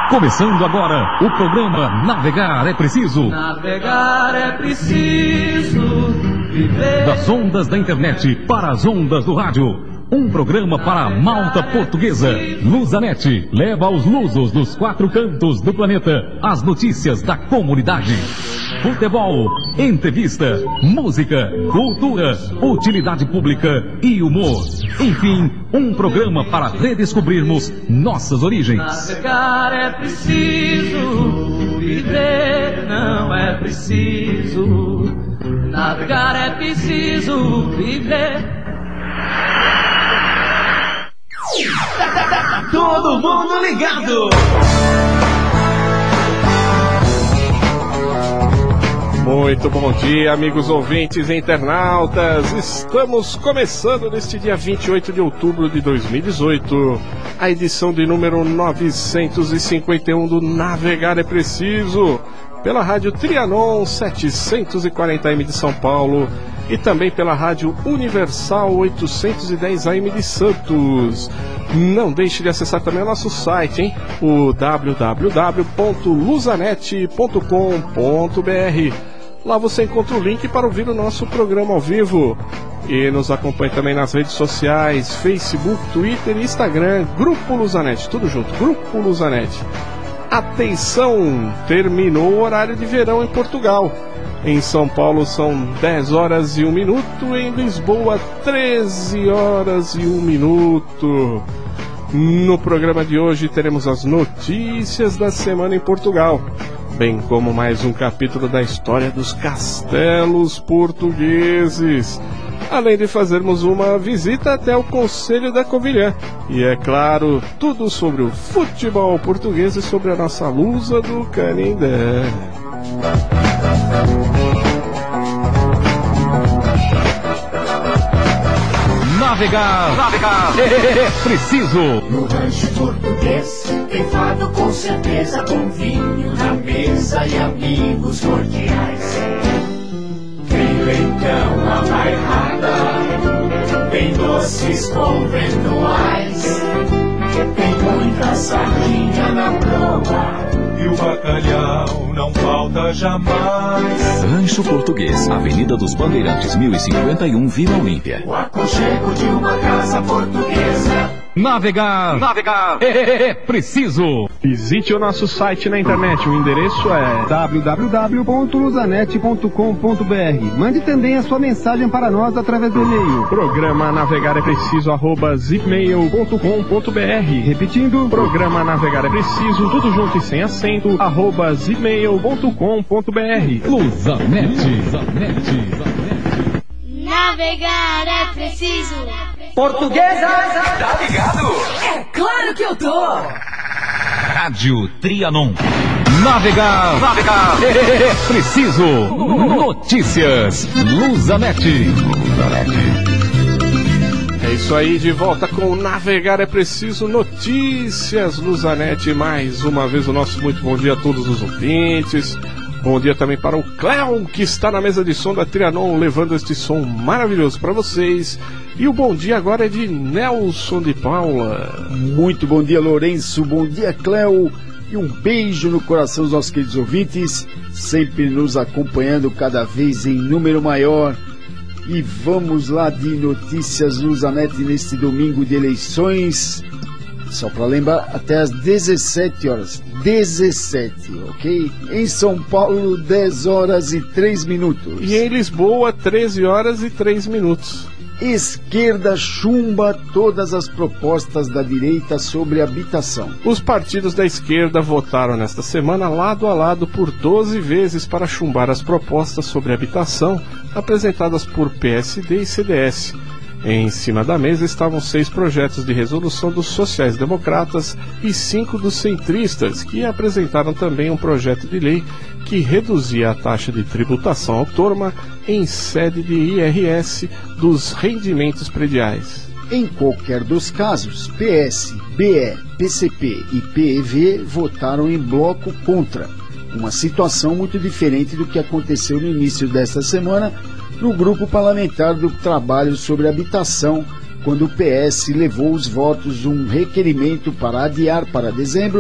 Começando agora o programa Navegar é Preciso. Navegar é preciso viver. Das ondas da internet para as ondas do rádio. Um programa para a malta portuguesa. Lusanet leva aos lusos dos 4 cantos do planeta as notícias da comunidade. Futebol, entrevista, música, cultura, utilidade pública e humor. Enfim, um programa para redescobrirmos nossas origens. Navegar é preciso viver, não é preciso. Navegar é preciso viver. Todo mundo ligado! Muito bom dia, amigos ouvintes e internautas. Estamos começando neste dia 28 de outubro de 2018 a edição de número 951 do Navegar é Preciso, pela Rádio Trianon 740M de São Paulo e também pela Rádio Universal 810 AM de Santos. Não deixe de acessar também o nosso site, hein? O www.lusanet.com.br. Lá você encontra o link para ouvir o nosso programa ao vivo. E nos acompanhe também nas redes sociais, Facebook, Twitter e Instagram, Grupo Lusanet, tudo junto, Grupo Lusanet. Atenção, terminou o horário de verão em Portugal. Em São Paulo são 10 horas e 1 minuto, em Lisboa 13 horas e 1 minuto. No programa de hoje teremos as notícias da semana em Portugal, bem como mais um capítulo da história dos castelos portugueses, além de fazermos uma visita até o Conselho da Covilhã. E é claro, tudo sobre o futebol português e sobre a nossa lusa do Canindé. Navegar é preciso. No rancho português tem fado com certeza, com vinho na mesa e amigos cordiais. Tem leitão à bairrada, tem doces conventuais, tem muita sardinha na proa e o bacalhau não falta jamais. Rancho Português, Avenida dos Bandeirantes 1051, Vila Olímpia. O aconchego de uma casa portuguesa. Navegar é preciso. Visite o nosso site na internet, o endereço é www.lusanet.com.br. Mande também a sua mensagem para nós através do e-mail. Programa Navegar é Preciso @zipmail.com.br. Repetindo, Programa Navegar é Preciso, tudo junto e sem acento, @zipmail.com.br. Lusanet. Navegar é preciso. Portuguesa, tá ligado? É claro que eu tô. Rádio Trianon. Navegar é preciso. Notícias Lusanet. É isso aí, de volta com o Navegar é Preciso, Notícias Lusanet. Mais uma vez o nosso muito bom dia a todos os ouvintes. Bom dia também para o Cléo, que está na mesa de som da Trianon, levando este som maravilhoso para vocês. E o bom dia agora é de Nelson de Paula. Muito bom dia, Lourenço. Bom dia, Cléo. E um beijo no coração dos nossos queridos ouvintes, sempre nos acompanhando cada vez em número maior. E vamos lá de Notícias Lusanet neste domingo de eleições. Só para lembrar, até às 17 horas. 17, ok? Em São Paulo, 10 horas e 3 minutos. E em Lisboa, 13 horas e 3 minutos. Esquerda chumba todas as propostas da direita sobre habitação. Os partidos da esquerda votaram nesta semana lado a lado por 12 vezes para chumbar as propostas sobre habitação apresentadas por PSD e CDS. Em cima da mesa estavam 6 projetos de resolução dos sociais-democratas e 5 dos centristas, que apresentaram também um projeto de lei que reduzia a taxa de tributação autônoma em sede de IRS dos rendimentos prediais. Em qualquer dos casos, PS, BE, PCP e PEV votaram em bloco contra. Uma situação muito diferente do que aconteceu no início desta semana no grupo parlamentar do trabalho sobre habitação, quando o PS levou os votos um requerimento para adiar para dezembro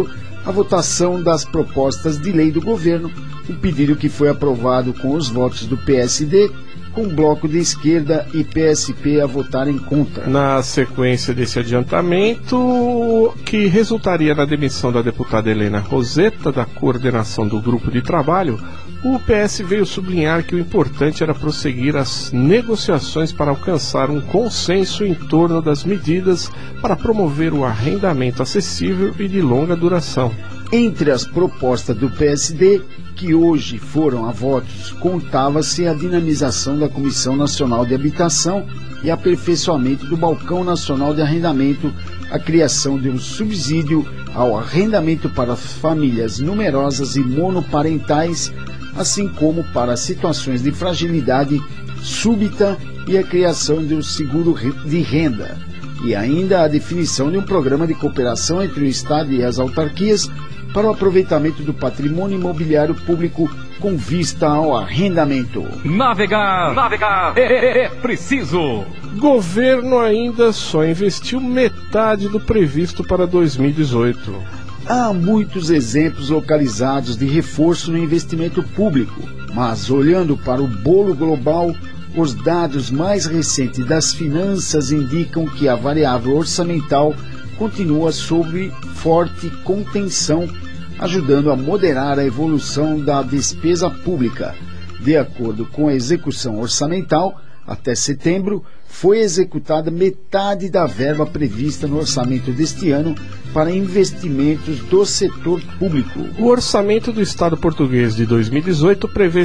a votação das propostas de lei do governo, um pedido que foi aprovado com os votos do PSD, com o bloco de esquerda e PSP a votarem contra. Na sequência desse adiantamento, que resultaria na demissão da deputada Helena Rosetta da coordenação do grupo de trabalho, o PS veio sublinhar que o importante era prosseguir as negociações para alcançar um consenso em torno das medidas para promover o arrendamento acessível e de longa duração. Entre as propostas do PSD, que hoje foram a votos, contava-se a dinamização da Comissão Nacional de Habitação e aperfeiçoamento do Balcão Nacional de Arrendamento, a criação de um subsídio ao arrendamento para famílias numerosas e monoparentais, assim como para situações de fragilidade súbita e a criação de um seguro de renda, e ainda a definição de um programa de cooperação entre o Estado e as autarquias para o aproveitamento do patrimônio imobiliário público com vista ao arrendamento. Navegar é preciso. Governo ainda só investiu metade do previsto para 2018. Há muitos exemplos localizados de reforço no investimento público, mas olhando para o bolo global, os dados mais recentes das finanças indicam que a variável orçamental continua sob forte contenção, ajudando a moderar a evolução da despesa pública. De acordo com a execução orçamental, até setembro, foi executada metade da verba prevista no orçamento deste ano para investimentos do setor público. O orçamento do Estado português de 2018 prevê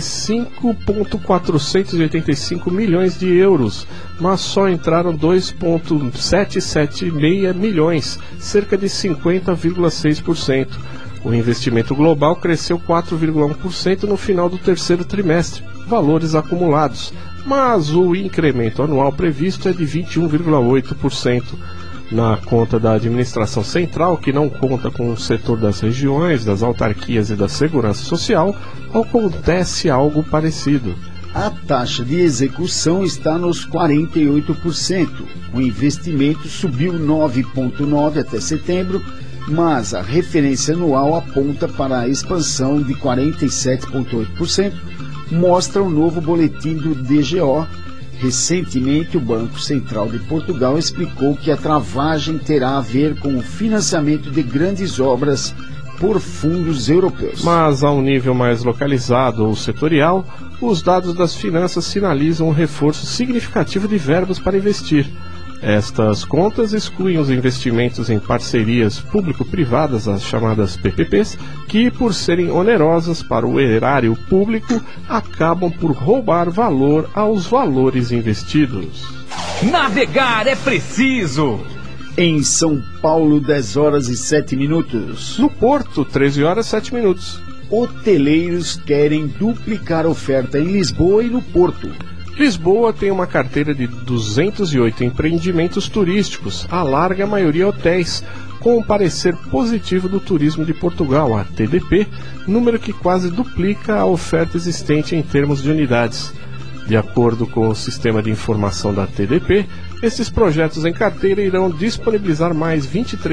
5,485 milhões de euros, mas só entraram 2,776 milhões, cerca de 50,6%. O investimento global cresceu 4,1% no final do terceiro trimestre, valores acumulados, mas o incremento anual previsto é de 21,8%. Na conta da administração central, que não conta com o setor das regiões, das autarquias e da segurança social, acontece algo parecido. A taxa de execução está nos 48%. O investimento subiu 9,9% até setembro, mas a referência anual aponta para a expansão de 47,8%, mostra o novo boletim do DGO. Recentemente, o Banco Central de Portugal explicou que a travagem terá a ver com o financiamento de grandes obras por fundos europeus. Mas, a um nível mais localizado ou setorial, os dados das finanças sinalizam um reforço significativo de verbas para investir. Estas contas excluem os investimentos em parcerias público-privadas, as chamadas PPPs, que, por serem onerosas para o erário público, acabam por roubar valor aos valores investidos. Navegar é preciso. Em São Paulo, 10 horas e 7 minutos. No Porto, 13 horas e 7 minutos. Hoteleiros querem duplicar a oferta em Lisboa e no Porto. Lisboa tem uma carteira de 208 empreendimentos turísticos, a larga maioria hotéis, com um parecer positivo do Turismo de Portugal, a TDP, número que quase duplica a oferta existente em termos de unidades. De acordo com o sistema de informação da TDP, esses projetos em carteira irão disponibilizar mais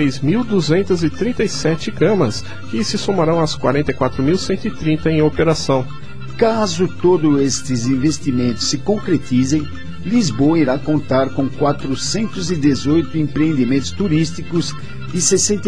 23.237 camas, que se somarão às 44.130 em operação. Caso todos estes investimentos se concretizem, Lisboa irá contar com 418 empreendimentos turísticos e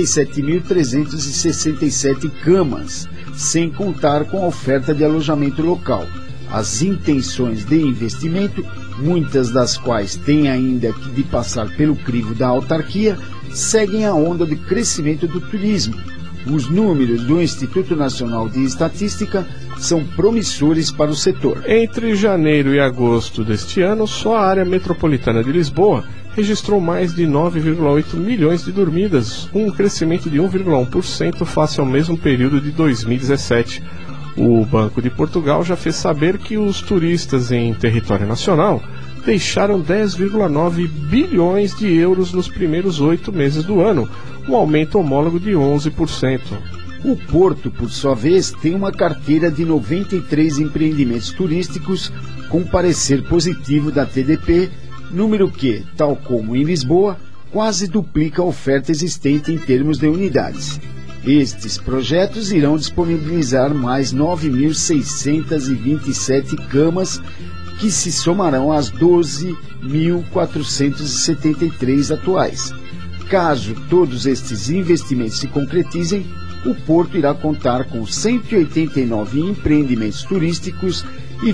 67.367 camas, sem contar com a oferta de alojamento local. As intenções de investimento, muitas das quais têm ainda de passar pelo crivo da autarquia, seguem a onda de crescimento do turismo. Os números do Instituto Nacional de Estatística são promissores para o setor. Entre janeiro e agosto deste ano, só a área metropolitana de Lisboa registrou mais de 9,8 milhões de dormidas, um crescimento de 1,1% face ao mesmo período de 2017. O Banco de Portugal já fez saber que os turistas em território nacional deixaram 10,9 bilhões de euros nos primeiros 8 meses do ano, um aumento homólogo de 11%. O Porto, por sua vez, tem uma carteira de 93 empreendimentos turísticos com parecer positivo da TDP, número que, tal como em Lisboa, quase duplica a oferta existente em termos de unidades. Estes projetos irão disponibilizar mais 9.627 camas, que se somarão às 12.473 atuais. Caso todos estes investimentos se concretizem, o Porto irá contar com 189 empreendimentos turísticos e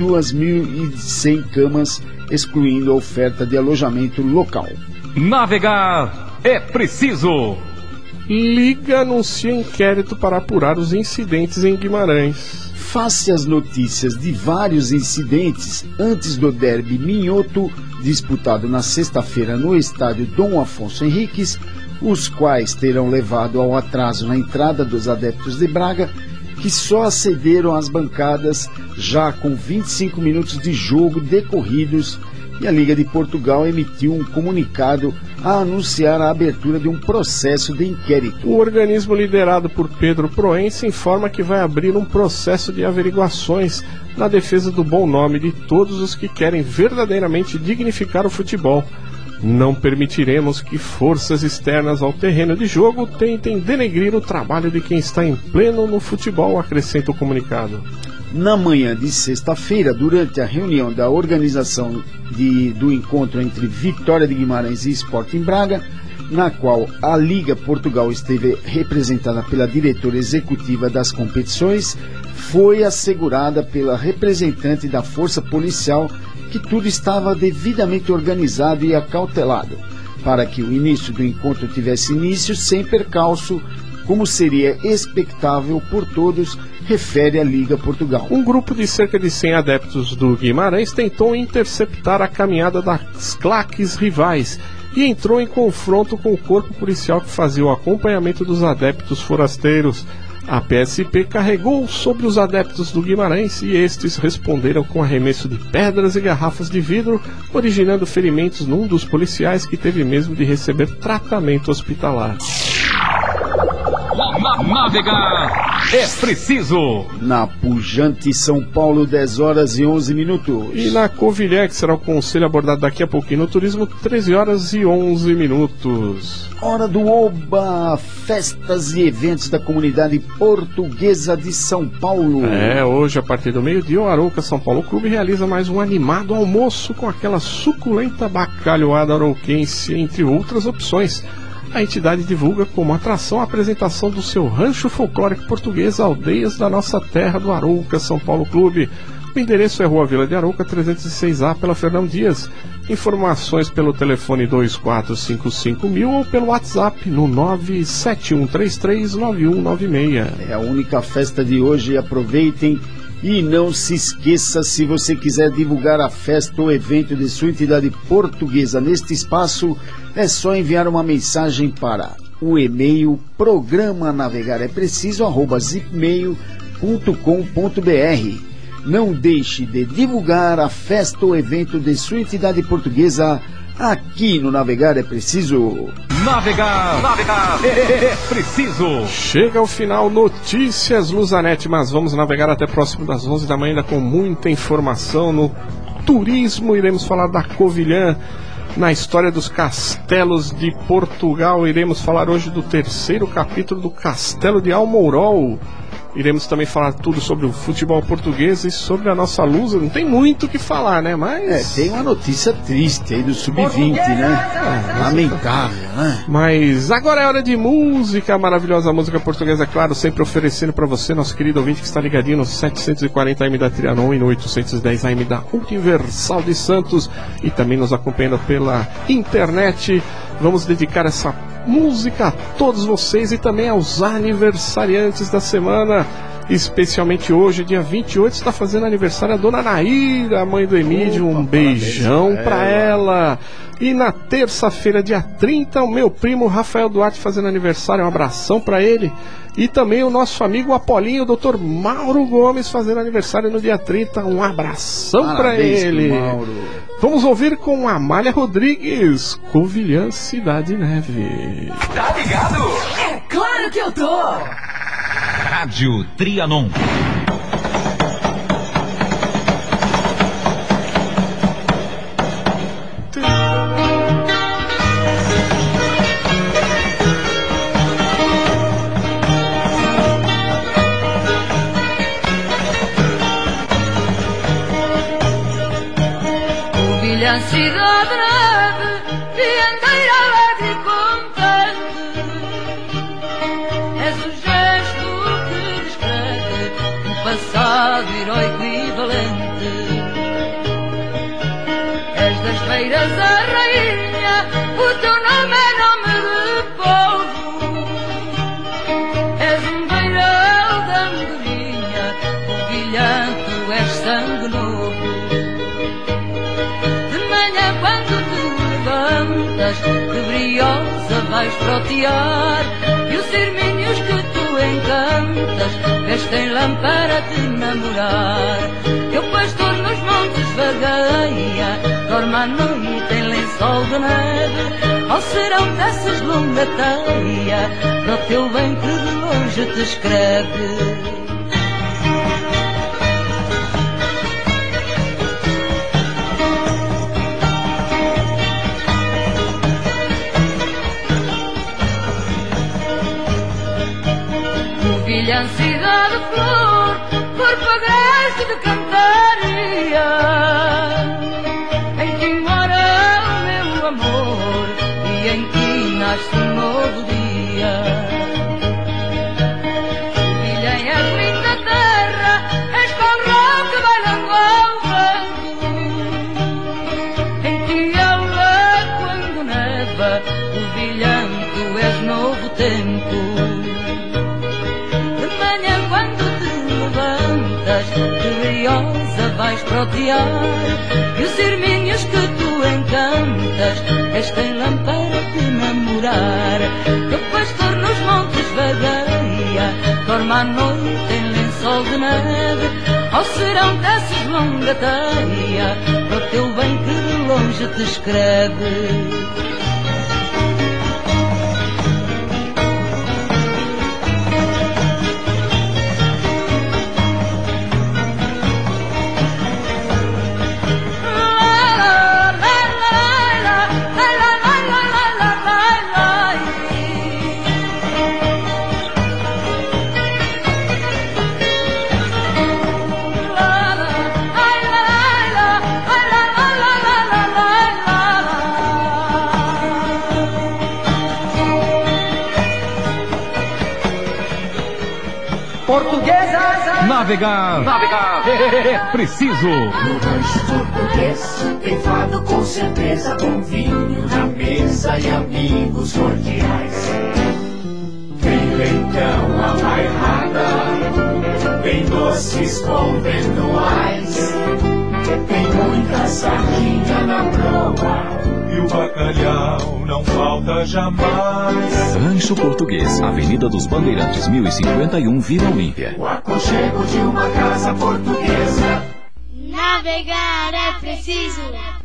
22.100 camas, excluindo a oferta de alojamento local. Navegar é preciso. Liga anuncia inquérito para apurar os incidentes em Guimarães. Face às notícias de vários incidentes antes do derby minhoto, disputado na sexta-feira no estádio Dom Afonso Henriques, os quais terão levado ao atraso na entrada dos adeptos de Braga, que só acederam às bancadas já com 25 minutos de jogo decorridos, e a Liga de Portugal emitiu um comunicado a anunciar a abertura de um processo de inquérito. O organismo liderado por Pedro Proença informa que vai abrir um processo de averiguações na defesa do bom nome de todos os que querem verdadeiramente dignificar o futebol. Não permitiremos que forças externas ao terreno de jogo tentem denegrir o trabalho de quem está em pleno no futebol, acrescenta o comunicado. Na manhã de sexta-feira, durante a reunião da organização do encontro entre Vitória de Guimarães e Sporting Braga, na qual a Liga Portugal esteve representada pela diretora executiva das competições, foi assegurada pela representante da Força Policial que tudo estava devidamente organizado e acautelado, para que o início do encontro tivesse início sem percalço, como seria expectável por todos, refere a Liga Portugal. Um grupo de cerca de 100 adeptos do Guimarães tentou interceptar a caminhada das claques rivais e entrou em confronto com o corpo policial que fazia o acompanhamento dos adeptos forasteiros. A PSP carregou sobre os adeptos do Guimarães e estes responderam com arremesso de pedras e garrafas de vidro, originando ferimentos num dos policiais, que teve mesmo de receber tratamento hospitalar. Navegar é preciso. Na pujante São Paulo, 10 horas e 11 minutos. E na Covilhã, que será o conselho abordado daqui a pouquinho no turismo, 13 horas e 11 minutos. Hora do Oba, festas e eventos da comunidade portuguesa de São Paulo. Hoje, a partir do meio-dia, o Arouca São Paulo Clube realiza mais um animado almoço com aquela suculenta bacalhoada arouquense, entre outras opções. A entidade divulga como atração a apresentação do seu rancho folclórico português Aldeias da Nossa Terra do Arouca São Paulo Clube. O endereço é Rua Vila de Arouca 306A, pela Fernão Dias. Informações pelo telefone 2455.000 ou pelo WhatsApp no 971339196. É a única festa de hoje, aproveitem. E não se esqueça, se você quiser divulgar a festa ou evento de sua entidade portuguesa neste espaço, é só enviar uma mensagem para o e-mail programa-navegarepreciso@zipmail.com.br. Não deixe de divulgar a festa ou evento de sua entidade portuguesa aqui no Navegar é Preciso. Navegar é preciso. Chega ao final Notícias Luzanet, mas vamos navegar até próximo das 11 da manhã ainda com muita informação no turismo. Iremos falar da Covilhã, na história dos castelos de Portugal. Iremos falar hoje do 3º capítulo do Castelo de Almourol. Iremos também falar tudo sobre o futebol português e sobre a nossa Lusa. Não tem muito o que falar, né? Mas tem uma notícia triste aí do Sub-20, né? Lamentável, né? Mas agora é hora de música, a maravilhosa música portuguesa, claro, sempre oferecendo para você, nosso querido ouvinte que está ligadinho no 740 AM da Trianon e no 810 AM da Universal de Santos e também nos acompanhando pela internet. Vamos dedicar essa música a todos vocês e também aos aniversariantes da semana. Especialmente hoje, dia 28, está fazendo aniversário a dona Naíra, a mãe do Emílio. Um beijão pra ela. E na terça-feira, dia 30, o meu primo Rafael Duarte fazendo aniversário. Um abração pra ele. E também o nosso amigo Apolinho, o Dr. Mauro Gomes, fazendo aniversário no dia 30. Um abração pra ele. Vamos ouvir com Amália Rodrigues, Covilhã, Cidade Neve. Tá ligado? É claro que eu tô! Rádio Trianon. cidade neve, dianteira alegre e contente. És o gesto que descreve um passado heroico e valente. És das feiras a rainha, o teu nome é nome de povo. És um beiral da andorinha, polvilhante, és sangue novo. De manhã quando te levantas, que briosa vais trotear, e os irmínhos que tu encantas vestem lã para te namorar. Eu pastor nos montes vagueia, dorme à noite em lençol de neve, ao serão dessas longa teia, para o teu bem que de longe te escreve. Covilhã, cidade flor, corpo agreste de cantaria, em que mora o meu amor e em que nasce um novo dia. Covilhã, és linda terra, és corrão que bailando ao vento, em que aula quando neva, Covilhã, tu és novo tempo. Que briosa vais trotear, e os irmínhos que tu encantas vestem lã para te namorar. Teu pastor nos montes vagueia, dorme à noite em lençol de neve, ao serão dessas longa teia, para o teu bem que de longe te escreve. Navegar é preciso. No rancho português tem fado com certeza, com vinho na mesa e amigos cordiais. Tem leitão a bairrada, tem doces conventuais, tem muita sardinha na proa, e o bacalhau não falta jamais. Rancho Português, Avenida dos Bandeirantes, 1051, Vila Olímpia. O aconchego de uma casa portuguesa. Navegar é preciso.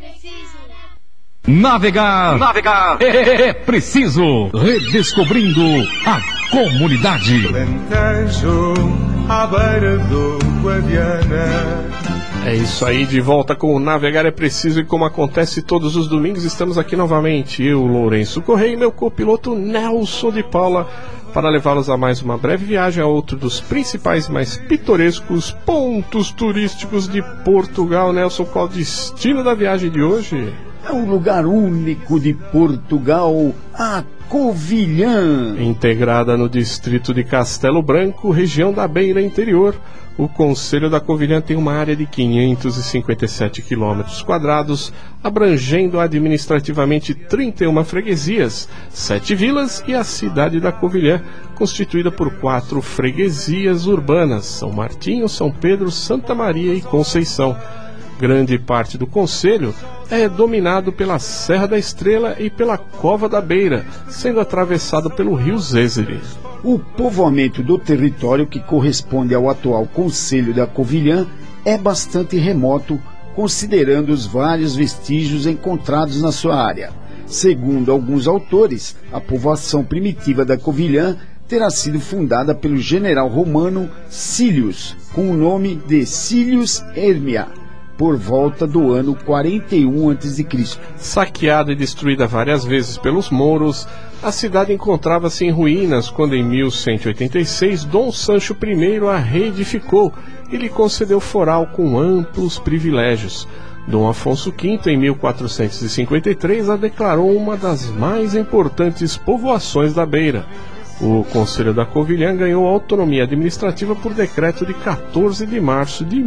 Navegar é preciso. Redescobrindo a comunidade. Alentejo, à beira do Guadiana. É isso aí, de volta com o Navegar é Preciso, e como acontece todos os domingos, estamos aqui novamente, eu, Lourenço Correia, e meu copiloto Nelson de Paula, para levá-los a mais uma breve viagem a outro dos principais e mais pitorescos pontos turísticos de Portugal. Nelson, qual o destino da viagem de hoje? É um lugar único de Portugal, a Covilhã. Integrada no distrito de Castelo Branco, região da Beira Interior, o Concelho da Covilhã tem uma área de 557 km², abrangendo administrativamente 31 freguesias, 7 vilas e a cidade da Covilhã, constituída por 4 freguesias urbanas: São Martinho, São Pedro, Santa Maria e Conceição. Grande parte do concelho é dominado pela Serra da Estrela e pela Cova da Beira, sendo atravessado pelo rio Zézere. O povoamento do território, que corresponde ao atual Concelho da Covilhã, é bastante remoto, considerando os vários vestígios encontrados na sua área. Segundo alguns autores, a povoação primitiva da Covilhã terá sido fundada pelo general romano Cílius, com o nome de Cílius Hermia, por volta do ano 41 a.C. Saqueada e destruída várias vezes pelos mouros, a cidade encontrava-se em ruínas quando, em 1186, Dom Sancho I a reedificou e lhe concedeu foral com amplos privilégios. Dom Afonso V, em 1453, a declarou uma das mais importantes povoações da Beira. O Conselho da Covilhã ganhou autonomia administrativa por decreto de 14 de março de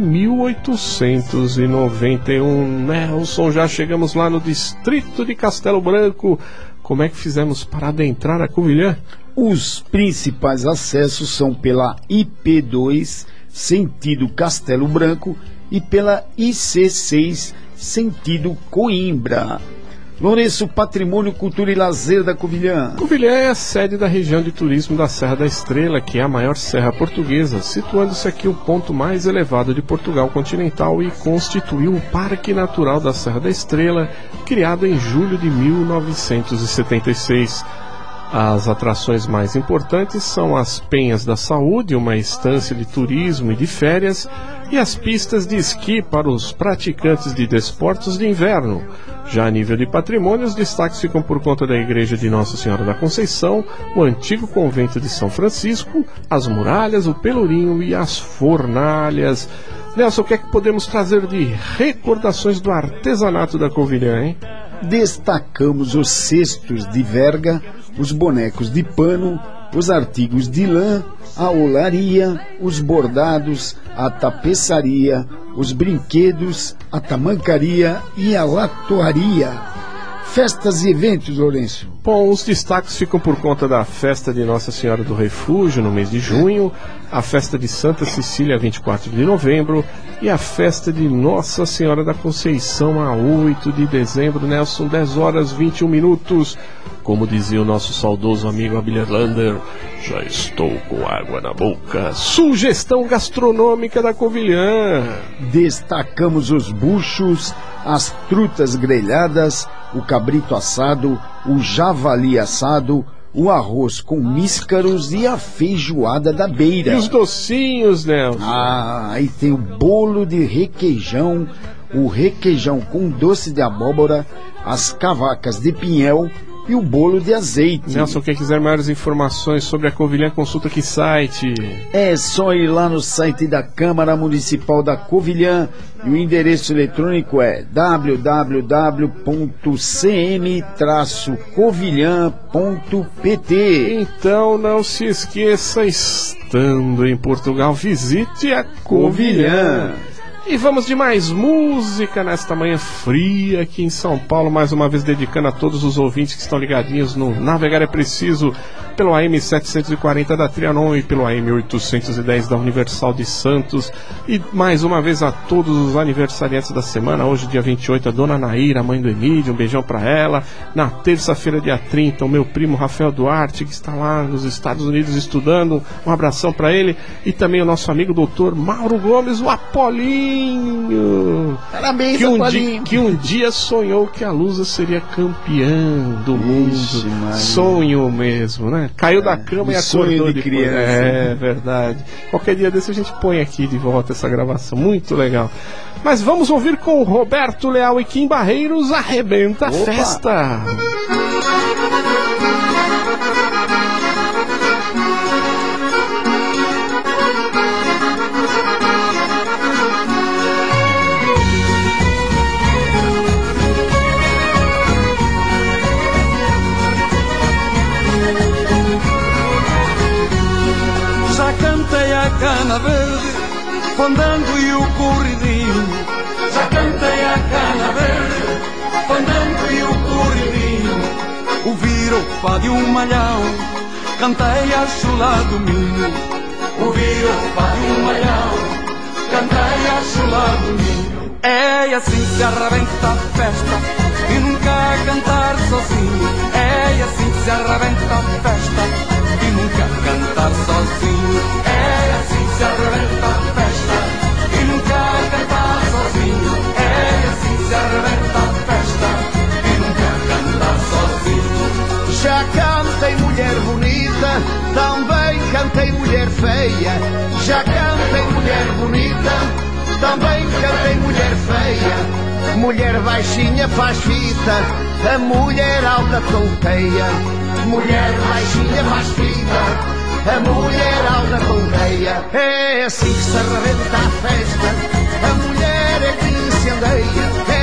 1891. Nelson, já chegamos lá no distrito de Castelo Branco. Como é que fizemos para adentrar a Covilhã? Os principais acessos são pela IP2, sentido Castelo Branco, e pela IC6, sentido Coimbra. Lourenço, Patrimônio, Cultura e Lazer da Covilhã. Covilhã é a sede da região de turismo da Serra da Estrela, que é a maior serra portuguesa, situando-se aqui o ponto mais elevado de Portugal continental e constituiu o Parque Natural da Serra da Estrela, criado em julho de 1976. As atrações mais importantes são as Penhas da Saúde, uma estância de turismo e de férias, e as pistas de esqui para os praticantes de desportos de inverno. Já a nível de patrimônio, os destaques ficam por conta da Igreja de Nossa Senhora da Conceição, o antigo convento de São Francisco, as muralhas, o Pelourinho e as fornalhas. Nelson, o que é que podemos trazer de recordações do artesanato da Covilhã, hein? Destacamos os cestos de verga, os bonecos de pano, os artigos de lã, a olaria, os bordados, a tapeçaria, os brinquedos, a tamancaria e a latoaria. Festas e eventos, Lourenço. Bom, os destaques ficam por conta da festa de Nossa Senhora do Refúgio, no mês de junho, a festa de Santa Cecília, 24 de novembro, e a festa de Nossa Senhora da Conceição, a 8 de dezembro. Nelson, 10 horas 21 minutos. Como dizia o nosso saudoso amigo Abílio Lander, já estou com água na boca. Sugestão gastronômica da Covilhã. Destacamos os buchos, as trutas grelhadas, o cabrito assado, o javali assado, o arroz com míscaros e a feijoada da Beira. E os docinhos, Nelson? Aí tem o bolo de requeijão, o requeijão com doce de abóbora, as cavacas de pinhel e o bolo de azeite. Nelson, quem quiser maiores informações sobre a Covilhã, consulta que site? É só ir lá no site da Câmara Municipal da Covilhã e o endereço eletrônico é www.cm-covilhã.pt. Então não se esqueça, estando em Portugal, visite a Covilhã. E vamos de mais música nesta manhã fria aqui em São Paulo, mais uma vez dedicando a todos os ouvintes que estão ligadinhos no Navegar é Preciso, pelo AM 740 da Trianon e pelo AM 810 da Universal de Santos. E mais uma vez a todos os aniversariantes da semana. Hoje, dia 28, a dona Naíra, mãe do Emílio, um beijão pra ela. Na terça-feira, dia 30, o meu primo Rafael Duarte, que está lá nos Estados Unidos estudando, um abração pra ele. E também o nosso amigo doutor Mauro Gomes, o Apolinho. Parabéns, que um dia sonhou que a Lusa seria campeã do mundo. Sonho mesmo, né? Caiu da cama e acordou de criança. É verdade. Qualquer dia desse a gente põe aqui de volta essa gravação. Muito legal. Mas vamos ouvir com Roberto Leal e Kim Barreiros, Arrebenta a Festa. Cana verde, fondando e o corridinho. Já cantei a cana verde, fondando e o corridinho. Ouviram o fado e o malhão, cantei a chula do minho. Ouviram o fado e o malhão, cantei a chula do minho. É assim que se arrebenta a festa, e nunca cantar sozinho. É assim que se arrebenta a festa, e nunca cantar sozinho. É assim que se arrebenta a festa, e nunca cantar sozinho. É assim que se arrebenta a festa, e nunca cantar sozinho. Já cantei mulher bonita, também cantei mulher feia. Já cantei mulher bonita, também cantei mulher feia. Mulher baixinha faz fita, a mulher alta tonteia. Mulher baixinha faz fita, a mulher alta tonteia. É assim que se arrebenta a festa, a mulher é que incendeia.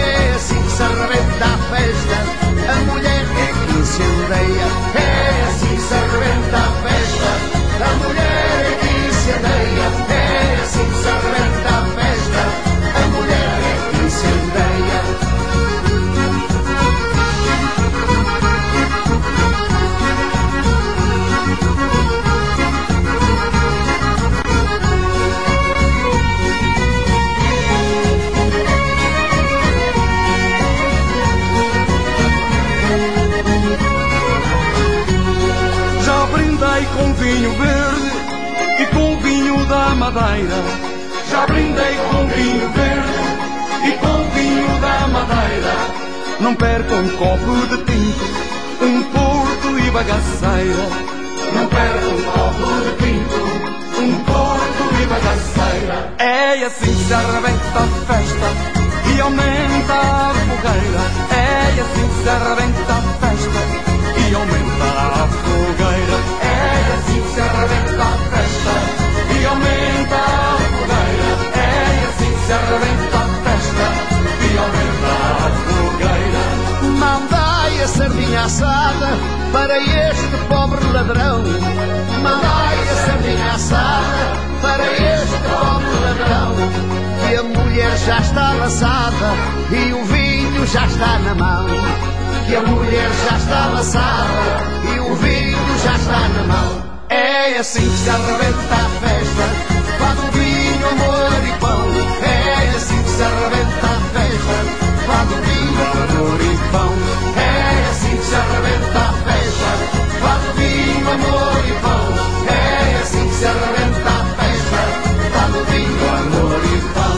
brindei com vinho verde e com vinho da Madeira. Já brindei com vinho verde e com vinho da Madeira. Não perca um copo de tinto, um porto e bagaceira. Não perca um copo de tinto, um porto e bagaceira. É assim que se arrebenta a festa e aumenta a fogueira. É assim que se arrebenta a festa e aumenta a fogueira. É assim que se arrebenta a festa e aumenta a fogueira. É assim que se arrebenta a festa e aumenta a fogueira. Mandai a sardinha assada para este pobre ladrão. Mandai a sardinha assada para este pobre ladrão. Que a mulher já está laçada e o vinho já está na mão. Que a mulher já está laçada e o vinho já está na mão. É assim que se arrebenta a festa, quando vinho, amor e pão. É assim que se arrebenta a festa, quando vinho, amor e pão. É assim que se arrebenta a festa, quando vinho, amor e pão. É assim que se arrebenta a festa, quando vinho, amor e pão.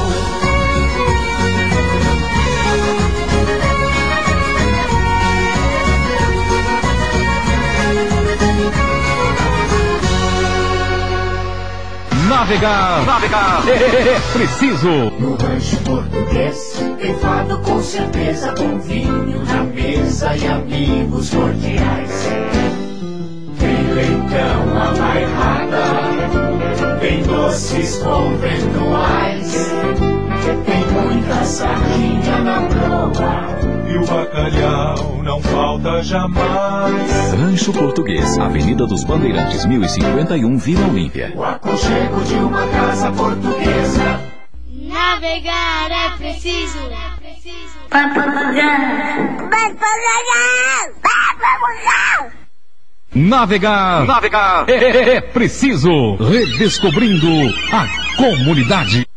Navegar é preciso. No rancho português tem fado com certeza, com vinho na mesa e amigos cordiais. Tem leitão amairrada, tem doces conventuais, tem muita sardinha na proa e o bacalhau não falta jamais. Rancho Português, Avenida dos Bandeirantes, 1051, Vila Olímpia. O aconchego de uma casa portuguesa. Navegar é preciso. Navegar é preciso. Redescobrindo a comunidade.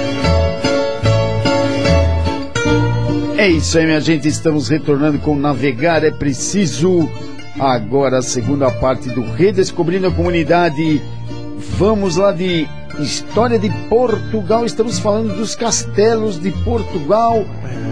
É isso aí, minha gente, estamos retornando com Navegar é Preciso. Agora a segunda parte do Redescobrindo a Comunidade. Vamos lá de História de Portugal. Estamos falando dos castelos de Portugal.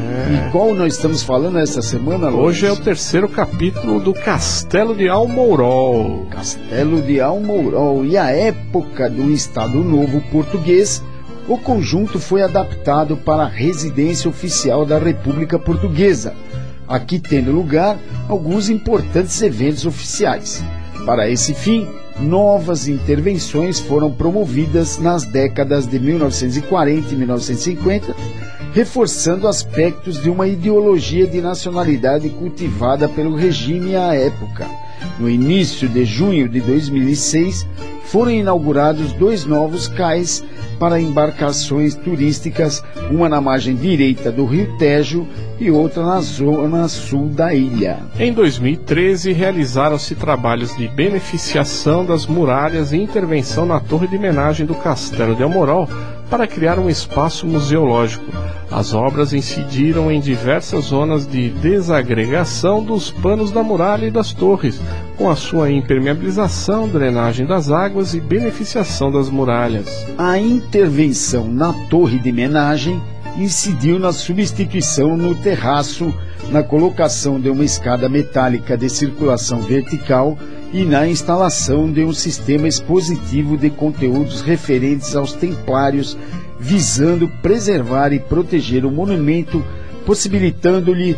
E qual nós estamos falando essa semana, Luiz? Hoje é o terceiro capítulo do Castelo de Almourol. Castelo de Almourol. E a época do Estado Novo Português, o conjunto foi adaptado para a residência oficial da República Portuguesa, aqui tendo lugar alguns importantes eventos oficiais. Para esse fim, novas intervenções foram promovidas nas décadas de 1940 e 1950, reforçando aspectos de uma ideologia de nacionalidade cultivada pelo regime à época. No início de junho de 2006, foram inaugurados 2 novos cais para embarcações turísticas, uma na margem direita do Rio Tejo e outra na zona sul da ilha. Em 2013, realizaram-se trabalhos de beneficiação das muralhas e intervenção na torre de homenagem do Castelo de Almourol para criar um espaço museológico. As obras incidiram em diversas zonas de desagregação dos panos da muralha e das torres, com a sua impermeabilização, drenagem das águas e beneficiação das muralhas. A intervenção na torre de homenagem incidiu na substituição no terraço, na colocação de uma escada metálica de circulação vertical e na instalação de um sistema expositivo de conteúdos referentes aos templários, visando preservar e proteger o monumento, possibilitando-lhe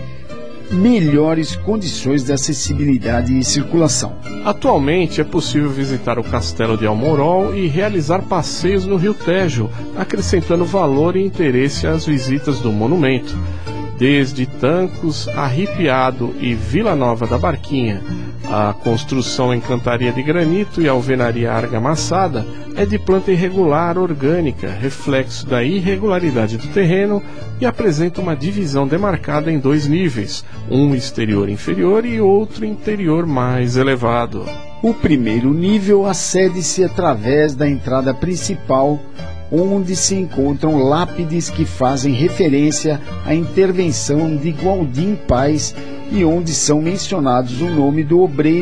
melhores condições de acessibilidade e circulação. Atualmente é possível visitar o Castelo de Almourol e realizar passeios no Rio Tejo, acrescentando valor e interesse às visitas do monumento. Desde Tancos, Arrepiado e Vila Nova da Barquinha, a construção em cantaria de granito e alvenaria argamassada é de planta irregular orgânica, reflexo da irregularidade do terreno, e apresenta uma divisão demarcada em 2 níveis, um exterior inferior e outro interior mais elevado. O primeiro nível acede-se através da entrada principal, onde se encontram lápides que fazem referência à intervenção de Gualdim Paz e onde são mencionados o nome do obreiro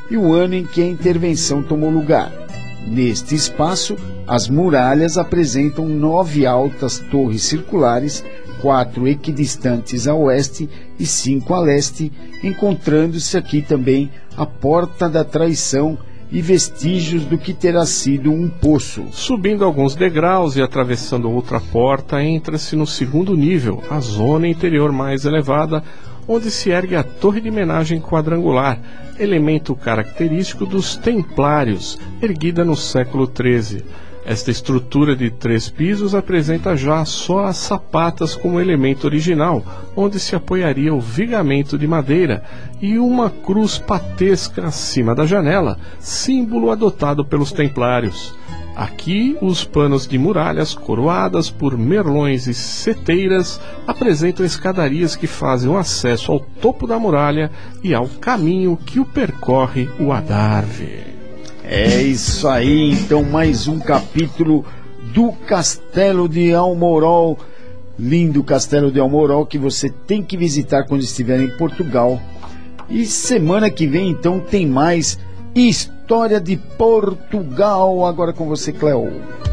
e o ano em que a intervenção tomou lugar. Neste espaço, as muralhas apresentam 9 altas torres circulares, 4 equidistantes a oeste e 5 a leste, encontrando-se aqui também a Porta da Traição e vestígios do que terá sido um poço. Subindo alguns degraus e atravessando outra porta, entra-se no segundo nível, a zona interior mais elevada, onde se ergue a torre de homenagem quadrangular, elemento característico dos Templários, erguida no século XIII. Esta estrutura de 3 pisos apresenta já só as sapatas como elemento original, onde se apoiaria o vigamento de madeira e uma cruz patesca acima da janela, símbolo adotado pelos Templários. Aqui, os panos de muralhas coroadas por merlões e seteiras apresentam escadarias que fazem o acesso ao topo da muralha e ao caminho que o percorre o Adarve. É isso aí, então mais um capítulo do Castelo de Almorol, lindo Castelo de Almorol que você tem que visitar quando estiver em Portugal. E semana que vem então tem mais História de Portugal, agora com você, Cleo.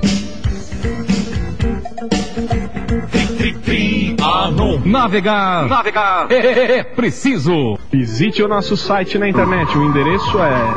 Navegar é preciso. Visite o nosso site na internet, o endereço é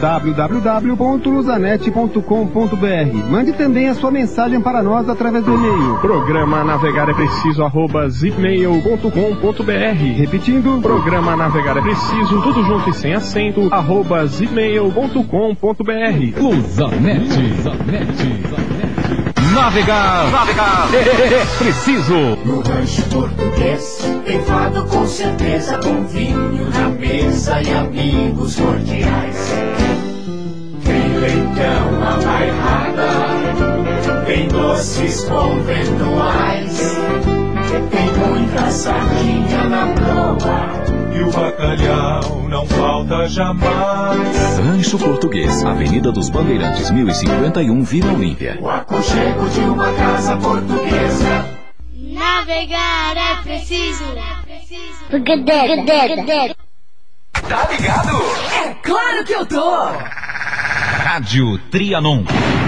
www.luzanet.com.br. Mande também a sua mensagem para nós através do e-mail. Programa Navegar é Preciso @zipmail.com.br. Repetindo, Programa Navegar é Preciso, tudo junto e sem acento, @zipmail.com.br. Luzanet. Navegar é preciso. No rancho português tem fado com certeza, com vinho na mesa e amigos cordiais. Tem leitão a bairrada, tem doces conventuais, tem muita sardinha na proa e o bacalhau não falta jamais. Rancho Português, Avenida dos Bandeirantes, 1051, Vila Olímpia. O aconchego de uma casa portuguesa. Navegar é preciso. Tá ligado? É claro que eu tô! Rádio Trianon.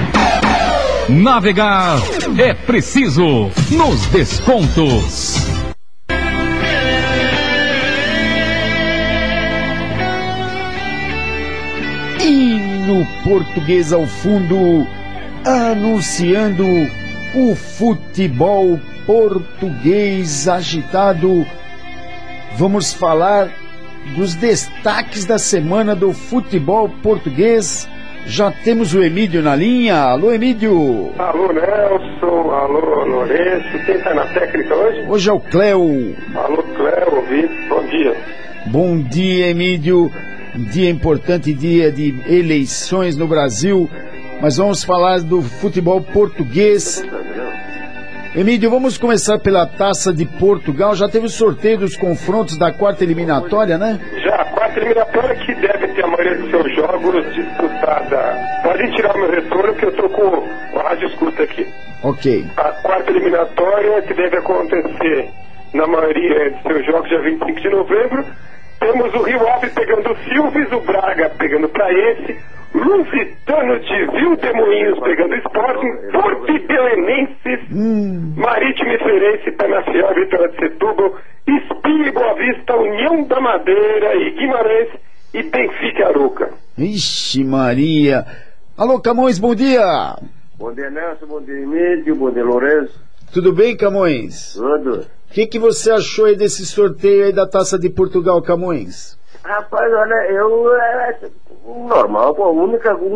Navegar é preciso nos descontos. No Português ao fundo, anunciando o futebol português agitado. Vamos falar dos destaques da semana do futebol português. Já temos o Emílio na linha. Alô, Emílio. Alô, Nelson. Alô, Lourenço. Quem está na técnica hoje? Hoje é o Cleo. Alô, Cleo. Ouvido. Bom dia. Bom dia, Emílio. Um dia importante, dia de eleições no Brasil, mas vamos falar do futebol português. Emílio, vamos começar pela Taça de Portugal. Já teve o sorteio dos confrontos da quarta eliminatória, né? Já, a quarta eliminatória que deve ter a maioria dos seus jogos disputada. Podem tirar o meu retorno que eu tô com o rádio escuta aqui. Ok. A quarta eliminatória que deve acontecer na maioria dos seus jogos dia 25 de novembro. Temos o Rio Ave pegando o Silves, o Braga pegando o Praense, Lusitano de Vildemoinhos pegando o Sporting, Porto e Belenenses, Marítimo e Feirense, Penafiel, Vitória de Setúbal, Espinho e Boa Vista, União da Madeira e Guimarães e Benfica e Arouca. Ixi Maria. Alô, Camões, bom dia. Bom dia, Nelson, bom dia, Emílio, bom dia, Lourenço. Tudo bem, Camões? Tudo. O que você achou aí desse sorteio aí da Taça de Portugal, Camões? Rapaz, olha, normal, pô, o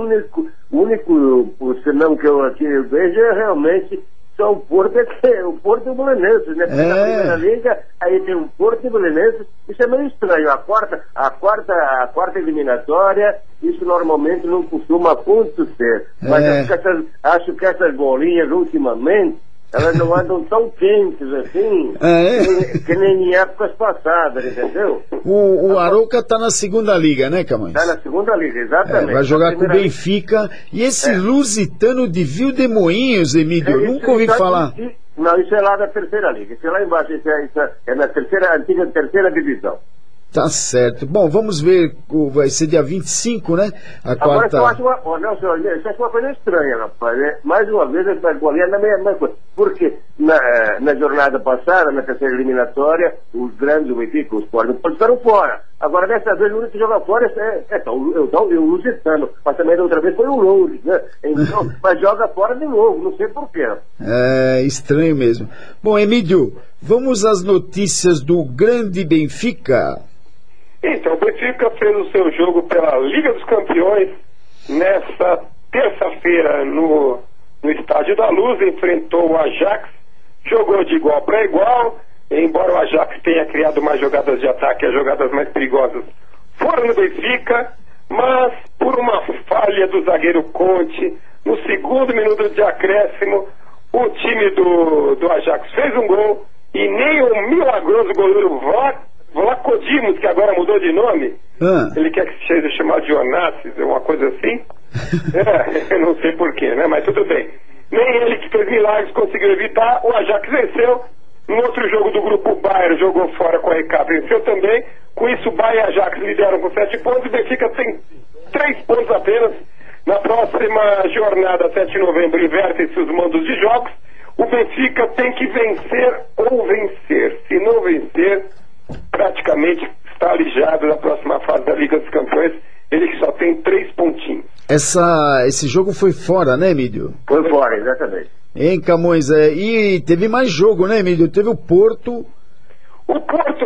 único senão que eu aqui vejo é realmente só o Porto e o Belenenses, né? Porque na primeira liga, aí tem o Porto e o Belenenses, isso é meio estranho. A quarta eliminatória, isso normalmente não costuma acontecer. Mas acho que essas bolinhas ultimamente, elas não andam tão quentes assim, que nem em épocas passadas, entendeu? O Arouca tá na segunda liga, né, Camões? Tá na segunda liga, exatamente. Vai jogar com o Benfica. E esse Lusitano de Vildemoinhos, Emílio, nunca ouvi falar. Não, isso é lá da terceira liga. Isso é lá embaixo, isso é na antiga terceira divisão. Tá certo. Bom, vamos ver, vai ser dia 25, né? A quarta... Agora, eu acho uma coisa estranha, rapaz. Né? Mais uma vez, a goleada é a mesma coisa. Porque na jornada passada, na terceira eliminatória, os grandes, o Benfica, os Sport, ficaram fora. Agora, dessa vez, o único que joga fora é o Lusitano. Mas também da outra vez foi o Lourdes, né? Então, mas joga fora de novo, não sei porquê. É estranho mesmo. Bom, Emílio, vamos às notícias do grande Benfica. Então, o Benfica fez o seu jogo pela Liga dos Campeões nessa terça-feira no Estádio da Luz, enfrentou o Ajax, jogou de igual para igual, embora o Ajax tenha criado mais jogadas de ataque, as jogadas mais perigosas foram no Benfica, mas por uma falha do zagueiro Conte, no segundo minuto de acréscimo, o time do Ajax fez um gol e nem o milagroso goleiro Vlachodimos, que agora mudou de nome, ele quer que seja chamado de Onassis, uma coisa assim. Eu não sei porquê, né? Mas tudo bem. Nem ele, que fez milagres, conseguiu evitar. O Ajax venceu. No outro jogo do grupo, o Bayern jogou fora com a RK, venceu também. Com isso, o Bayern e o Ajax lideram com 7 pontos. O Benfica tem 3 pontos apenas. Na próxima jornada, 7 de novembro, invertem-se os mandos de jogos. O Benfica tem que vencer ou vencer. Se não vencer, praticamente está alijado da próxima fase da Liga dos Campeões, ele que só tem 3 pontinhos. Esse jogo foi fora, né, Emílio? Foi fora, exatamente. Hein, Camões? E teve mais jogo, né, Emílio? Teve o Porto. O Porto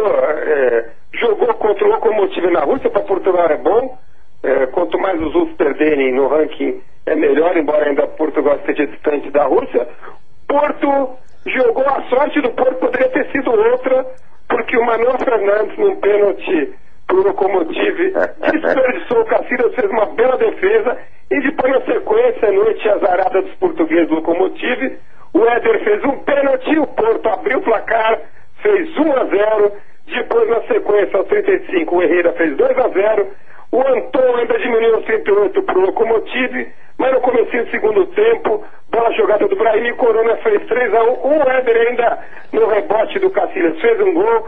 jogou contra o Lokomotiv na Rússia. Para Portugal é bom. Quanto mais os russos perderem no ranking, é melhor, embora ainda Portugal esteja distante da Rússia. Porto jogou, a sorte do Porto poderia ter sido outra, porque o Manuel Fernandes, num pênalti pro Lokomotiv, desperdiçou o Cacilhas, fez uma bela defesa, e depois, na sequência, noite azarada dos portugueses do Lokomotiv, o Éder fez um pênalti, o Porto abriu o placar, fez 1-0, depois, na sequência, aos 35, o Herrera fez 2-0, o Antônio ainda diminuiu aos 38 pro Lokomotiv, mas no comecinho do segundo tempo, bola jogada do Brahim, o Corona fez 3-1, o Éder ainda no rebote do Cacilhas fez um gol